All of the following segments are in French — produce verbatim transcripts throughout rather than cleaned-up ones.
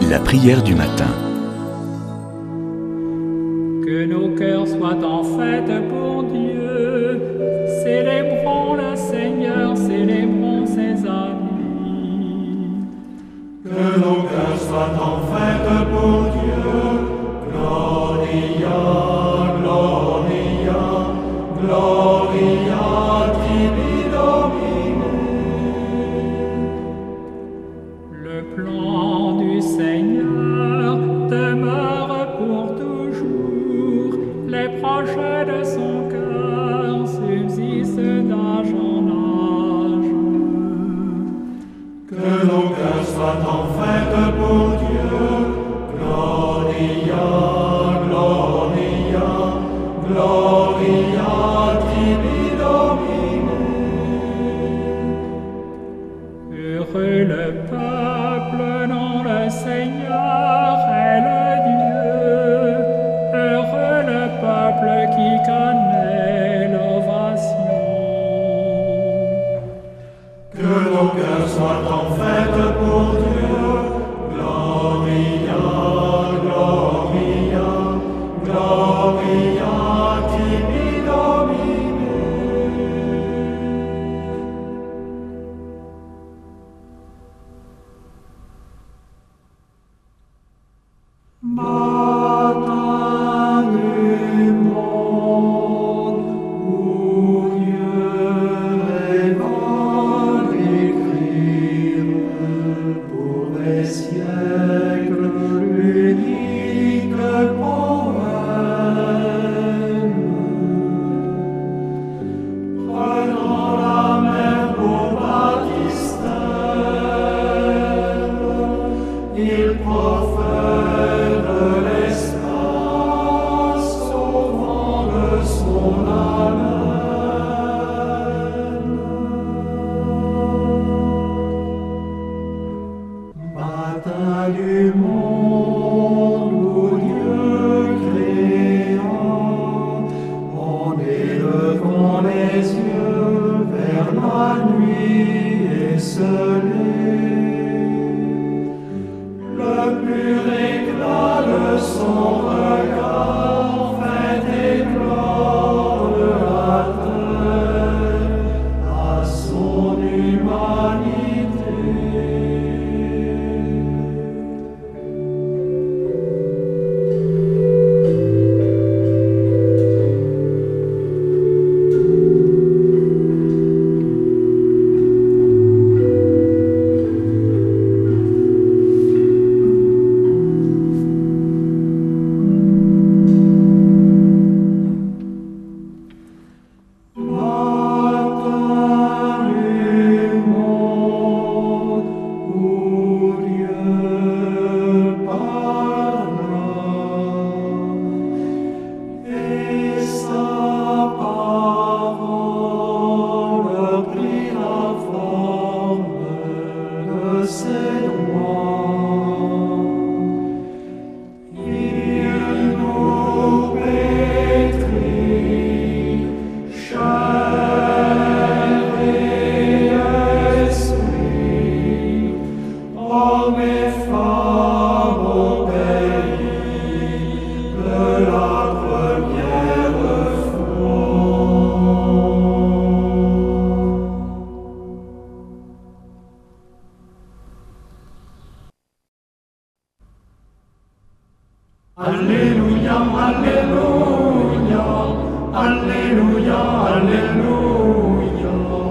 La prière du matin. Que nos cœurs soient en fête pour Dieu, célébrons le Seigneur, célébrons ses amis. Que nos cœurs soient en fête pour Dieu, Gloria, Gloria, Gloria tibi Domine. Le plan du Seigneur demeure pour toujours, les projets de son cœur subsistent d'âge en âge. Que nos cœurs soient en fête pour Dieu, Gloria, Gloria, Gloria tibi Domine. Heureux le peuple dont le Seigneur est le Dieu, heureux le peuple qui connaît l'ovation. Que nos cœurs soient en fête pour Dieu, Gloria, Gloria, Gloria tibi Domine. Matin du monde, où Dieu rêva d'écrire pour les siècles l'unique poème. Prenant la mer au baptistère, il profère l'espace au vent de son haleine. Matin du monde où Dieu créant, en élevant les yeux vers la nuit esselée, le pur éclat de son regard fait éclore la terre à son humanité. Alléluia, Alléluia, Alléluia, Alléluia.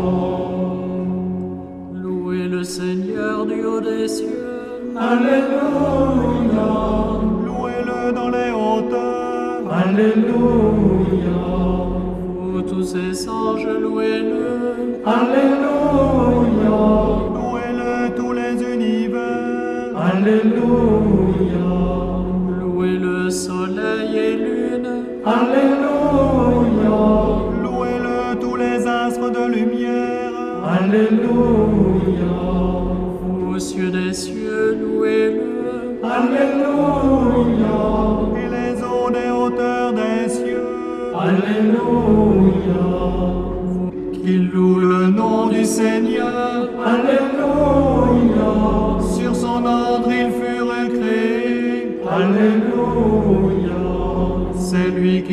Louez le Seigneur du haut des cieux. Alléluia, louez-le dans les hauteurs. Alléluia, Vous tous ses anges, louez-le. Alléluia, louez-le tous les univers. Alléluia, Louez le soleil et lune. Alléluia, louez-le tous les astres de lumière. Alléluia, Vous cieux des cieux, louez-le. Alléluia, et les eaux des hauteurs des cieux. Alléluia, qu'il loue le nom du Seigneur. Alléluia, sur son ordre ils furent créés.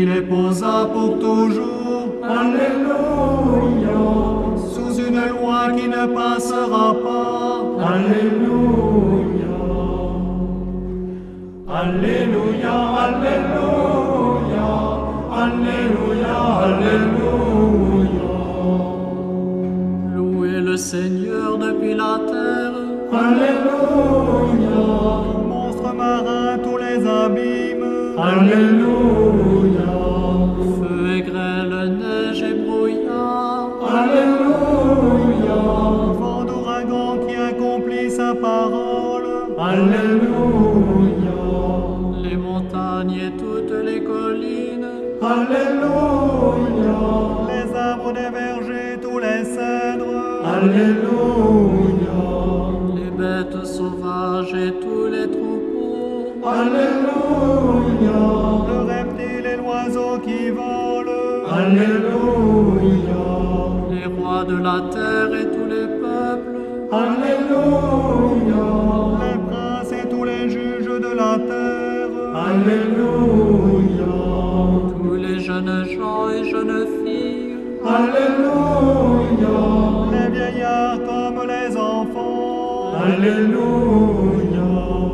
qui les posa pour toujours. Alléluia. Sous une loi qui ne passera pas. Alléluia. Alléluia, Alléluia. Alléluia, Alléluia. Louez le Seigneur depuis la terre. Alléluia. Monstres marins, tous les abîmes. Alléluia. Feu et grêle, neige et brouillard. Alléluia. Vent d'ouragan qui accomplit sa parole. Alléluia. Les montagnes et toutes les collines. Alléluia. Les arbres des vergers, tous les cèdres. Alléluia. Les bêtes sauvages et tous les troupeaux. Alléluia. Le reptile et l'oiseau qui volent. Alléluia. Les rois de la terre et tous les peuples. Alléluia. Les princes et tous les juges de la terre. Alléluia. Tous les jeunes gens et jeunes filles. Alléluia. Les vieillards comme les enfants. Alléluia.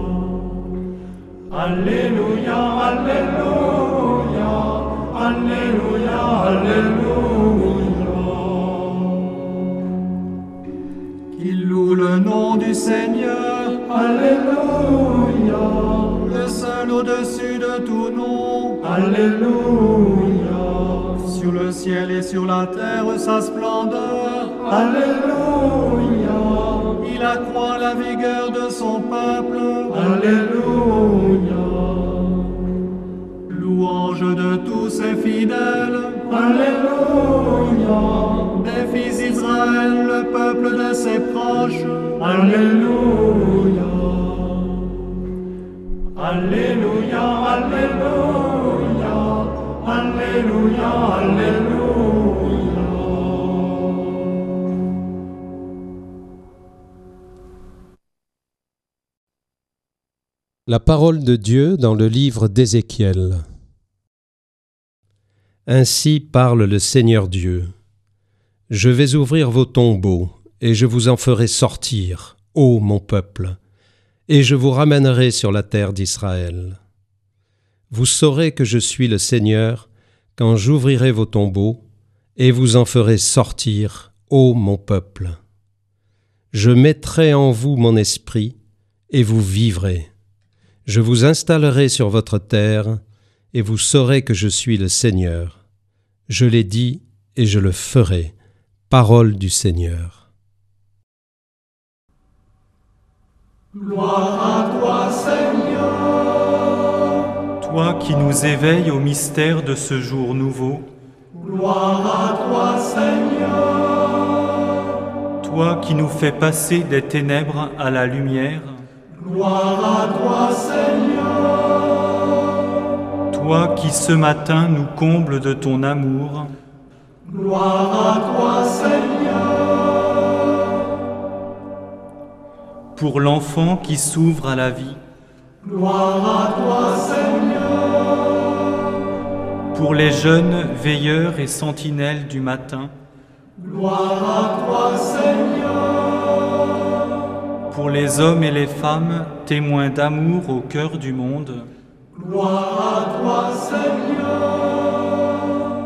Alléluia, Alléluia. Alléluia, Alléluia. Qu'ils louent le nom du Seigneur. Alléluia. Le seul au-dessus de tout nom. Alléluia. Sur le ciel et sur la terre sa splendeur. Alléluia. Il accroît la vigueur de son peuple. Alléluia. Louange de tous ses fidèles. Alléluia. Des fils d'Israël, le peuple de ses proches. Alléluia. Alléluia, Alléluia. Alléluia, Alléluia. La parole de Dieu dans le livre d'Ézéchiel. Ainsi parle le Seigneur Dieu. Je vais ouvrir vos tombeaux, et je vous en ferai sortir, ô mon peuple, et je vous ramènerai sur la terre d'Israël. Vous saurez que je suis le Seigneur quand j'ouvrirai vos tombeaux, et vous en ferai sortir, ô mon peuple. Je mettrai en vous mon esprit, et vous vivrez. Je vous installerai sur votre terre, et vous saurez que je suis le Seigneur. Je l'ai dit, et je le ferai. Parole du Seigneur. Gloire à toi, Seigneur. Toi qui nous éveilles au mystère de ce jour nouveau. Gloire à toi, Seigneur. Toi qui nous fais passer des ténèbres à la lumière. Gloire à toi, Seigneur. Toi qui ce matin nous combles de ton amour. Gloire à toi, Seigneur. Pour l'enfant qui s'ouvre à la vie. Gloire à toi, Seigneur. Pour les jeunes veilleurs et sentinelles du matin. Gloire à toi, Seigneur. Pour les hommes et les femmes, témoins d'amour au cœur du monde. Gloire à toi, Seigneur.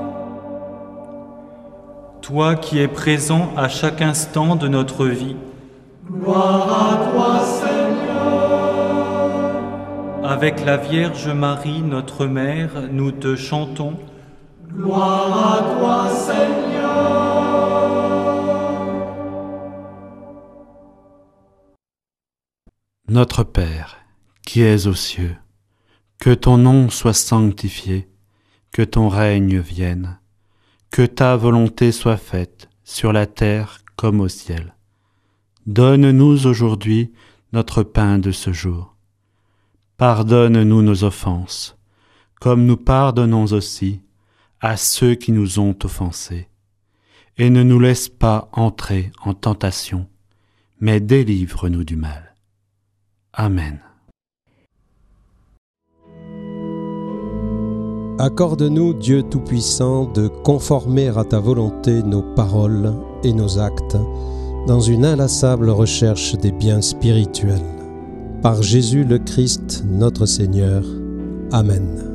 Toi qui es présent à chaque instant de notre vie. Gloire à toi, Seigneur. Avec la Vierge Marie, notre Mère, nous te chantons. Gloire à toi, Seigneur. Notre Père, qui es aux cieux, que ton nom soit sanctifié, que ton règne vienne, que ta volonté soit faite sur la terre comme au ciel. Donne-nous aujourd'hui notre pain de ce jour. Pardonne-nous nos offenses, comme nous pardonnons aussi à ceux qui nous ont offensés. Et ne nous laisse pas entrer en tentation, mais délivre-nous du mal. Amen. Accorde-nous, Dieu Tout-Puissant, de conformer à ta volonté nos paroles et nos actes dans une inlassable recherche des biens spirituels. Par Jésus le Christ, notre Seigneur. Amen.